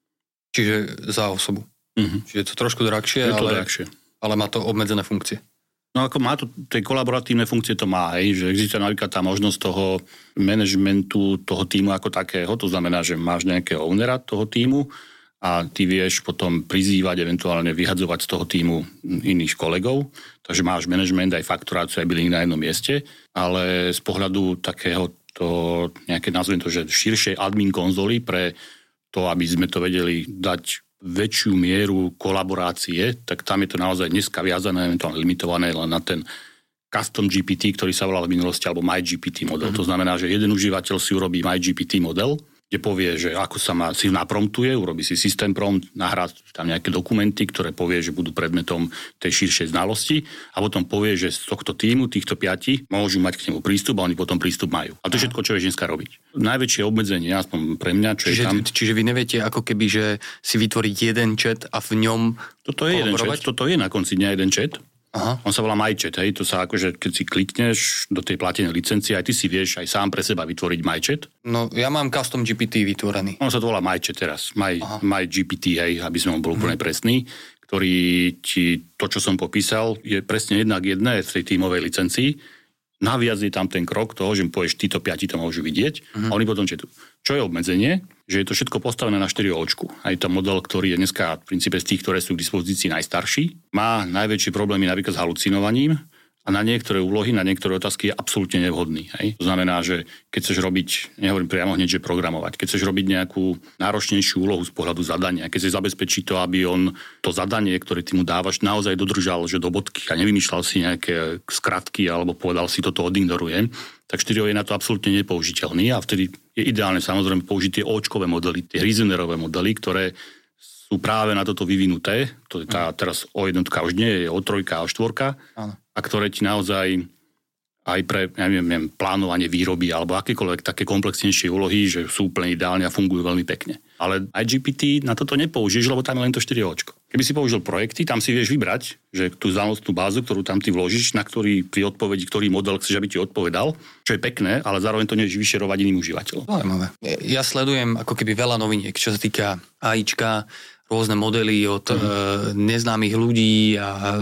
Čiže za osobu. Uh-huh. Čiže je to trošku drahšie, je to ale, drahšie. ale má to obmedzené funkcie. No ako má to, tie kolaboratívne funkcie to má, hej, že existuje napríklad tá možnosť toho manažmentu toho týmu ako takého, to znamená, že máš nejakého ownera toho týmu a ty vieš potom prizývať, eventuálne vyhadzovať z toho týmu iných kolegov, takže máš management, aj fakturáciu, aj billing na jednom mieste, ale z pohľadu takého to, nejaké nazvem to, že širšej admin konzoly pre to, aby sme to vedeli dať väčšiu mieru kolaborácie, tak tam je to naozaj dneska viazané, eventuálne limitované len na ten custom gé pé té, ktorý sa volal v minulosti, alebo MyGPT model. Mm-hmm. To znamená, že jeden užívateľ si urobí MyGPT model, kde povie, že ako sa má, si napromptuje, urobí si systém prompt, nahrá tam nejaké dokumenty, ktoré povie, že budú predmetom tej širšej znalosti a potom povie, že z tohto týmu, týchto piati, môžu mať k nemu prístup a oni potom prístup majú. A to je všetko, čo je dneska robiť. Najväčšie obmedzenie, aspoň pre mňa, čo čiže, je tam... Čiže vy neviete, ako keby, že si vytvoriť jeden chat a v ňom Toto je jeden chat, toto je na konci dňa jeden chat. Aha. On sa volá MyChat, hej, to sa akože, keď si klikneš do tej platenej licencie, aj ty si vieš aj sám pre seba vytvoriť MyChat. No, ja mám custom gé pé té vytvorený. On sa to volá MyChat teraz, My, MyGPT, hej, aby sme bol úplne presný, ktorý ti, to, čo som popísal, je presne jednak jedné v tej tímovej licencii. Naviac je tam ten krok toho, že povieš, títo piati to môžu vidieť, uh-huh. a oni potom četu. Čo je obmedzenie? Že je to všetko postavené na štyri očku. Aj to model, ktorý je dneska v princípe z tých, ktoré sú k dispozícii najstarší, má najväčšie problémy napríklad s halucinovaním a na niektoré úlohy, na niektoré otázky je absolútne nevhodný. Hej? To znamená, že keď chceš robiť, nehovorím priamo hneď, že programovať, keď chceš robiť nejakú náročnejšiu úlohu z pohľadu zadania, keď chceš zabezpečiť to, aby on to zadanie, ktoré ty mu dávaš, naozaj dodržal, že do bodky a nevymýšľal si nejaké skratky alebo povedal si, toto odignorujem, tak štyri o je na to absolútne nepoužiteľný a vtedy je ideálne samozrejme použiť tie óčkové modely, tie reasonerové modely, ktoré sú práve na toto vyvinuté. To je tá teraz o jednotka už nie, je o trojka a o štvorka. Áno. A ktoré ti naozaj aj pre, ja neviem, plánovanie výroby alebo akékoľvek také komplexnejšie úlohy, že sú úplne ideálne a fungujú veľmi pekne. Ale aj gé pé té na toto nepoužiješ, lebo tam je len to štyri očko. Keby si použil projekty, tam si vieš vybrať, že tú znalostnú bázu, ktorú tam ty vložíš, na ktorý pri odpovedi, ktorý model chceš, aby ti odpovedal, čo je pekné, ale zároveň to nevieš vyšerovať iným užívateľom. Zaujímavé. Ja sledujem ako keby veľa noviniek, čo sa týka AIčka, rôzne modely od mm. e, neznámych ľudí a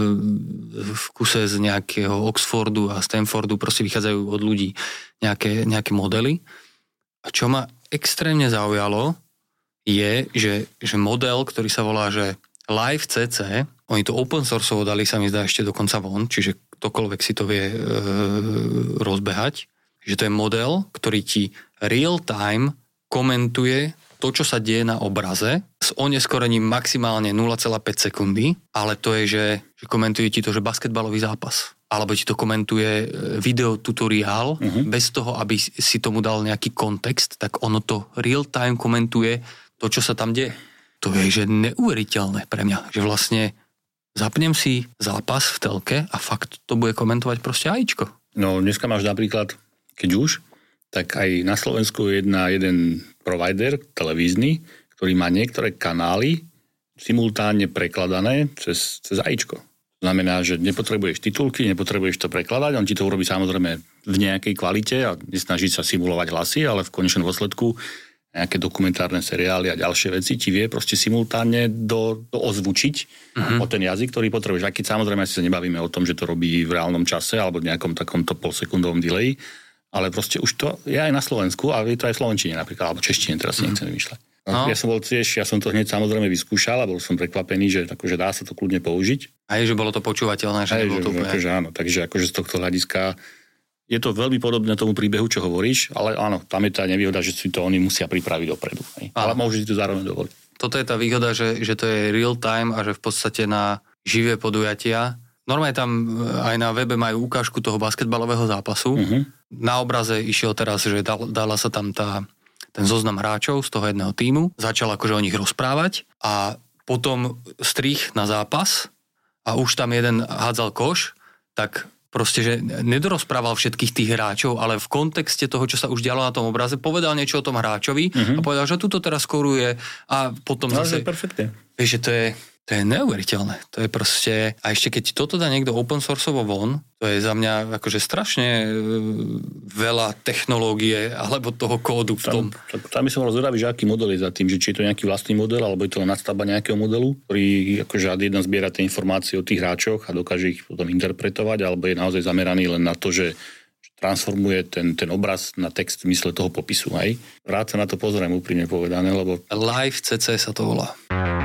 v kuse z nejakého Oxfordu a Stanfordu proste vychádzajú od ľudí nejaké, nejaké modely. A čo ma extrémne zaujalo je, že, že model, ktorý sa volá, že Live cé cé, oni to open sourceovo dali, sa mi zdá ešte dokonca von, čiže ktokoľvek si to vie e, rozbehať, že to je model, ktorý ti real time komentuje to, čo sa deje na obraze s oneskorením maximálne nula celá päť sekundy, ale to je, že, že komentuje ti to, že basketbalový zápas. Alebo ti to komentuje videotutoriál, uh-huh. bez toho, aby si tomu dal nejaký kontext, tak ono to real time komentuje to, čo sa tam deje. To je, že neuveriteľné pre mňa, že vlastne zapnem si zápas v telke a fakt to bude komentovať proste AIčko. No dneska máš napríklad, keď už, tak aj na Slovensku je jedna, jeden provider televízny, ktorý má niektoré kanály simultánne prekladané cez, cez AIčko. Znamená, že nepotrebuješ titulky, nepotrebuješ to prekladať, on ti to urobí samozrejme v nejakej kvalite a nesnaží sa simulovať hlasy, ale v konečnom dôsledku nejaké dokumentárne seriály a ďalšie veci, ti vie proste simultánne do, do ozvučiť uh-huh. o ten jazyk, ktorý potrebuješ. Aj keď samozrejme si sa nebavíme o tom, že to robí v reálnom čase alebo v nejakom takomto polsekundovom delay, ale proste už to je aj na Slovensku a je to aj v slovenčine napríklad, alebo češtine, teraz si uh-huh. nechcem vymýšľať. No. Ja som bol tiež, ja som to hneď samozrejme vyskúšal a bol som prekvapený, že akože dá sa to kľudne použiť. Aj že bolo to počúvateľné, že aj, nebolo že, to úplne. Akože áno, takže akože z tohto hľadiska je to veľmi podobné tomu príbehu, čo hovoríš, ale áno, tam je tá nevýhoda, že si to oni musia pripraviť dopredu. Ale môžu si to zároveň dovoliť. Toto je tá výhoda, že, že to je real time a že v podstate na živé podujatia. Normálne tam aj na webe majú ukážku toho basketbalového zápasu. Uh-huh. Na obraze išiel teraz, že dal, dala sa tam tá, ten zoznam hráčov z toho jedného tímu. Začal akože o nich rozprávať a potom strih na zápas a už tam jeden hádzal koš, tak proste, že nedorozprával všetkých tých hráčov, ale v kontexte toho, čo sa už dialo na tom obraze, povedal niečo o tom hráčovi uh-huh. a povedal, že tuto teraz koruje a potom no, zase... perfektne. Vieš, že to je, to je neuveriteľné. To je proste... A ešte keď toto dá niekto open sourceovo von, to je za mňa akože strašne veľa technológie alebo toho kódu v tom. Tam, tam by som bol zvedavý, že aký model je za tým, že či je to nejaký vlastný model, alebo je to nadstavba nejakého modelu, ktorý akože jeden zbiera tie informácie o tých hráčoch a dokáže ich potom interpretovať, alebo je naozaj zameraný len na to, že transformuje ten, ten obraz na text v mysle toho popisu. Hej? Rád sa na to pozriem, úprimne povedané, lebo... Live cé cé sa to volá.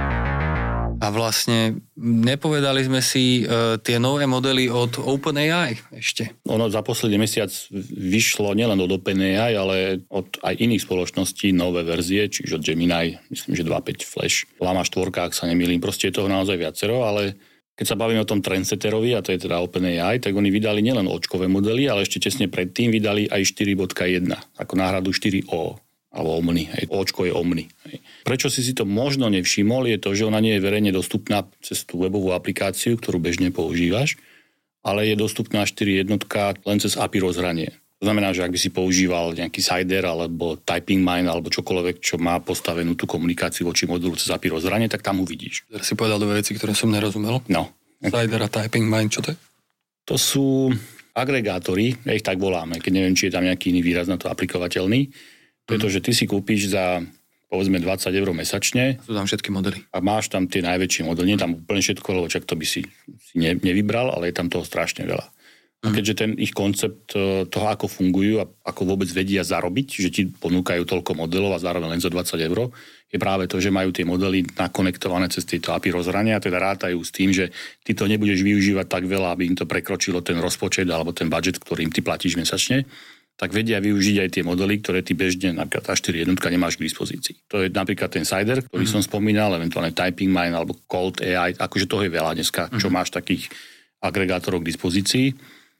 A vlastne nepovedali sme si uh, tie nové modely od OpenAI ešte. Ono za posledný mesiac vyšlo nielen od OpenAI, ale od aj iných spoločností nové verzie, čiže od Gemini, myslím, že dva bodka päť Flash, Llama štyri, ak sa nemýlim, proste je toho naozaj viacero, ale keď sa bavíme o tom trendsetterovi, a to je teda OpenAI, tak oni vydali nielen očkové modely, ale ešte tesne predtým vydali aj štyri bodka jeden, ako náhradu štyri ó. Alebo Omni, hej. Očko je Omni. Hej. Prečo si si to možno nevšimol, je to, že ona nie je verejne dostupná cez tú webovú aplikáciu, ktorú bežne používaš, ale je dostupná štyri jednotka len cez á pé í rozhranie. To znamená, že ak by si používal nejaký Cider alebo Typing Mine alebo čokoľvek, čo má postavenú tú komunikáciu voči modulu cez á pé í rozhranie, tak tam uvidíš. Teraz si povedal dve veci, ktoré som nerozumel. No. Cider a Typing Mine, čo to je? To sú agregátory, ja ich tak voláme, keď neviem, či je tam nejaký iný výraz na to aplikovateľný. Pretože ty si kúpiš za, povedzme, dvadsať eur mesačne. Sú tam všetky modely. A máš tam tie najväčšie modely. Nie tam úplne všetko, lebo čak to by si, si ne, nevybral, ale je tam toho strašne veľa. A keďže ten ich koncept toho, ako fungujú a ako vôbec vedia zarobiť, že ti ponúkajú toľko modelov a zároveň len za dvadsať eur, je práve to, že majú tie modely nakonektované cez tieto á pé í rozhrania a teda rátajú s tým, že ty to nebudeš využívať tak veľa, aby im to prekročilo ten rozpočet alebo ten budget, ktorým ty platíš mesačne, tak vedia využiť aj tie modely, ktoré ty bežne, napríklad á štyri jednotka, nemáš k dispozícii. To je napríklad ten Cider, ktorý mm-hmm. som spomínal, eventuálne Typing Mine alebo Cold á í, akože toho je veľa dneska, mm-hmm. čo máš takých agregátorov k dispozícii.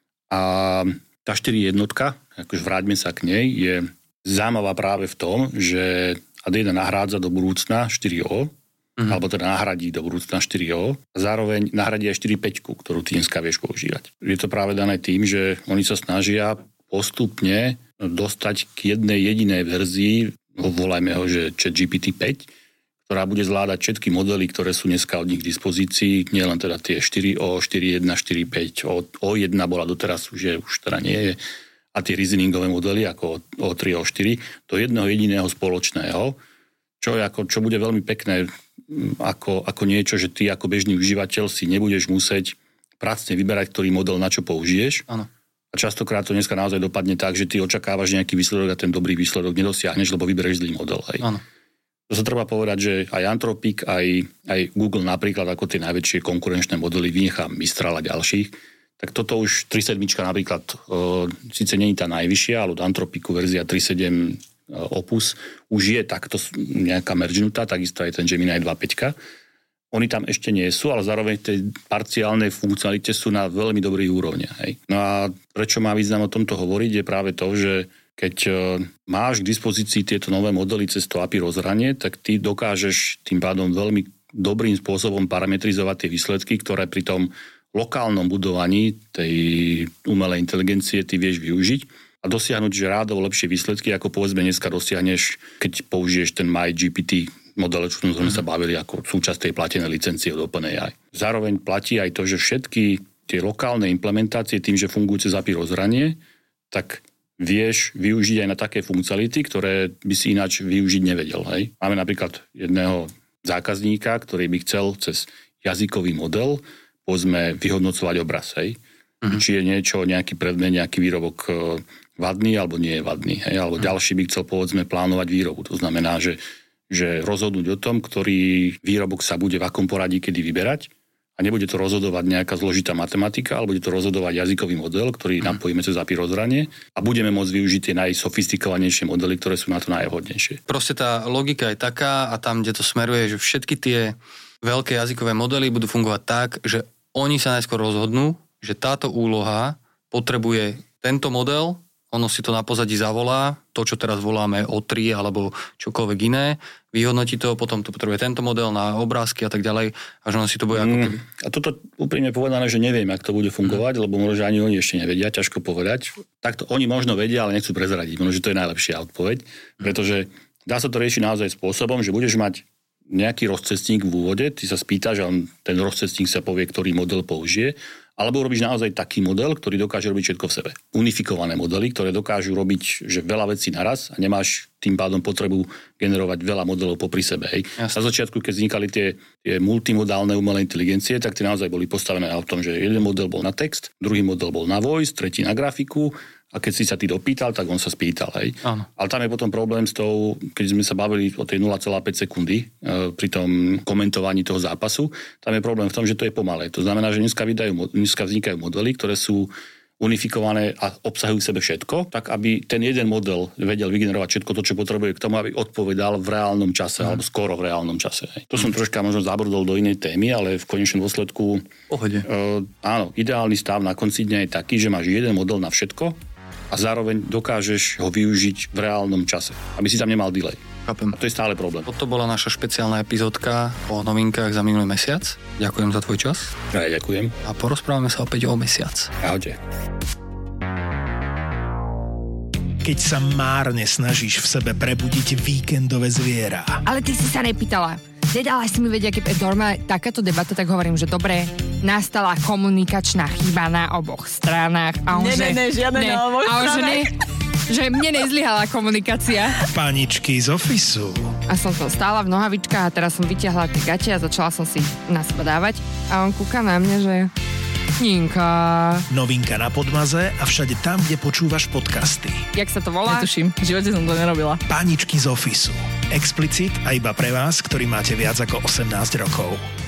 A tá štyri jednotka, akože vráťme sa k nej, je zaujímavá práve v tom, že á dé jedna nahrádza do budúcna štyri ó, mm-hmm. alebo teda nahradí do budúcna štyri ó, a zároveň nahradí aj štyri päť, ktorú ty dneska vieš používať. Je to práve dané tým, že oni sa snažia postupne dostať k jednej jedinej verzii, volajme ho, že ChatGPT päť, ktorá bude zvládať všetky modely, ktoré sú dneska od nich k dispozícii, nielen teda tie štyri ó, štyri jedna, štyri päť, ó jeden bola doteraz, už, je, už teda nie je, a tie reasoningové modely ako ó tri, ó štyri, do jedného jediného spoločného, čo, je ako, čo bude veľmi pekné ako, ako niečo, že ty ako bežný užívateľ si nebudeš musieť pracne vyberať, ktorý model na čo použiješ. Áno. A častokrát to dneska naozaj dopadne tak, že ty očakávaš nejaký výsledok a ten dobrý výsledok nedosiahneš, lebo vybereš zlý model. Hej. Áno. To sa treba povedať, že aj Anthropic, aj, aj Google napríklad ako tie najväčšie konkurenčné modely vynechá Mistral a ďalších, tak toto už tri sedem napríklad e, síce nie je tá najvyššia, ale od Anthropicu verzia tri sedem Opus už je takto nejaká meržnutá, takisto aj ten Gemini dva päť. Oni tam ešte nie sú, ale zároveň tej parciálnej funkcionalite sú na veľmi dobrých úrovniach. Hej. No a prečo má význam o tomto hovoriť, je práve to, že keď máš k dispozícii tieto nové modely cez to á pé í rozhranie, tak ty dokážeš tým pádom veľmi dobrým spôsobom parametrizovať tie výsledky, ktoré pri tom lokálnom budovaní tej umelej inteligencie ty vieš využiť a dosiahnuť, že rádovo lepšie výsledky, ako povedzme dneska dosiahneš, keď použiješ ten MyGPT model, čo sme sa bavili ako súčasť tej platenej licencie od OpenAI. Zároveň platí aj to, že všetky tie lokálne implementácie tým, že fungujú cez á pé í rozhranie, tak vieš využiť aj na také funkcionality, ktoré by si ináč využiť nevedel. Hej. Máme napríklad jedného zákazníka, ktorý by chcel cez jazykový model povedzme vyhodnocovať obraz. Hej. Uh-huh. Či je niečo, nejaký predmet, nejaký výrobok vadný alebo nie je vadný. Hej. Alebo uh-huh. ďalší by chcel povedzme plánovať výrobu. To znamená, že, že rozhodnúť o tom, ktorý výrobok sa bude v akom poradí kedy vyberať a nebude to rozhodovať nejaká zložitá matematika, ale bude to rozhodovať jazykový model, ktorý uh-huh. napojíme cez á pé í rozhranie a budeme môcť využiť tie najsofistikovanejšie modely, ktoré sú na to najvhodnejšie. Proste tá logika je taká a tam, kde to smeruje, že všetky tie veľké jazykové modely budú fungovať tak, že oni sa najskôr rozhodnú, že táto úloha potrebuje tento model, ono si to na pozadí zavolá, to, čo teraz voláme ó tri alebo čokoľvek iné, vyhodnotí to, potom to potrebuje tento model na obrázky a tak ďalej, a že ono si to bude ako keby... A toto úprimne povedané, že neviem, ako to bude fungovať, mm. lebo možno, že ani oni ešte nevedia, ťažko povedať. Takto oni možno vedia, ale nechcú prezradiť. Možno, že to je najlepšia odpoveď, pretože dá sa to riešiť naozaj spôsobom, že budeš mať nejaký rozcestník v úvode, ty sa spýtaš a on, ten rozcestník sa povie, ktorý model použije, alebo robíš naozaj taký model, ktorý dokáže robiť všetko v sebe. Unifikované modely, ktoré dokážu robiť že veľa vecí naraz a nemáš tým pádom potrebu generovať veľa modelov popri sebe. Hej. Na začiatku, keď vznikali tie, tie multimodálne umelé inteligencie, tak tie naozaj boli postavené na tom, že jeden model bol na text, druhý model bol na voice, tretí na grafiku. A keď si sa ty dopýtal, tak on sa spýtal. Hej. Ale tam je potom problém s tou, keď sme sa bavili o tej nula celá päť sekundy e, pri tom komentovaní toho zápasu, tam je problém v tom, že to je pomalé. To znamená, že dneska, vydajú, dneska vznikajú modely, ktoré sú unifikované a obsahujú v sebe všetko, tak aby ten jeden model vedel vygenerovať všetko to, čo potrebuje k tomu, aby odpovedal v reálnom čase, mm. alebo skoro v reálnom čase. Hej. To som troška možno zabrdol do inej témy, ale v konečnom dôsledku Pohode. E, áno, ideálny stav na konci dňa je taký, že máš jeden model na všetko a zároveň dokážeš ho využiť v reálnom čase, aby si tam nemal delay. Chápem. A to je stále problém. Toto bola naša špeciálna epizódka o novinkách za minulý mesiac. Ďakujem za tvoj čas. Ja ďakujem. A porozprávame sa opäť o mesiac. Ahojte. Keď sa márne snažíš v sebe prebudiť víkendové zviera. Ale ty si sa nepýtala. Nedala si mi vedieť, keď dorma takáto debata, tak hovorím, že dobre, nastala komunikačná chyba na oboch stranách. A on, ne, že, ne, ne, žiadne ne, na oboch a on, že, ne, že mne nezlyhala komunikácia. Paničky z ofisu. A som tam stála v nohavičkách a teraz som vyťahla tie gate a začala som si na seba dávať. A on kúka na mňa, že... Ninka. Novinka na Podmaze a všade tam, kde počúvaš podcasty. Jak sa to volá? Netuším, v živote som to nerobila. Paničky z ofisu. Explicit a iba pre vás, ktorí máte viac ako osemnásť rokov.